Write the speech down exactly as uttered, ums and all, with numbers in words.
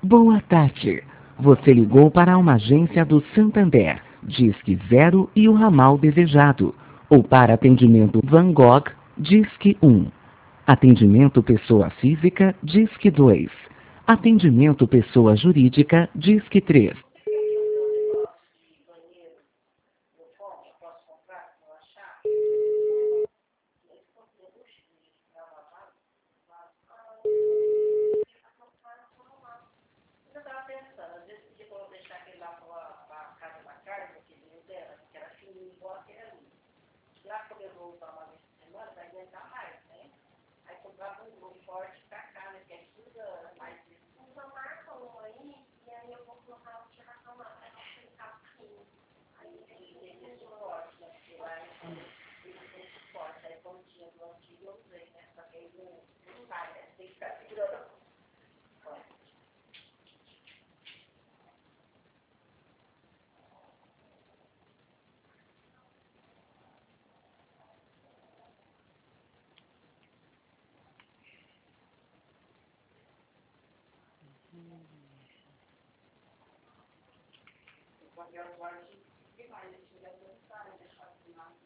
Boa tarde. Você ligou para uma agência do Santander, Disque Zero e o ramal desejado. Ou para atendimento Van Gogh, Disque um. Atendimento pessoa física, Disque dois. Atendimento pessoa jurídica, Disque três. Você quer ver o meu negócio de banheiro no fome? Eu posso comprar se eu achar? Esse compra luxo de lavar vaso. Eu estava pensando, às vezes podia deixar aquele lá para a casa da carne, aquele dela, que era fininho igual aquele ali. Lá quando eu vou usar uma vez por semana, vai aguentar mais, né? Aí comprava um um forte pra cá, né? Que é quinze anos, mais de usa marca um aí, e aí eu vou colocar o tiração lá, para não ficar fino. Aí tem esse suporte, né? Porque lá ele tem suporte. Aí quando tinha do antigo eu usei, né? Só que aí não, não vai, né? Tem que ficar segurando. Quando eu guardo demais, eu tive a dançar, deixar assim lá.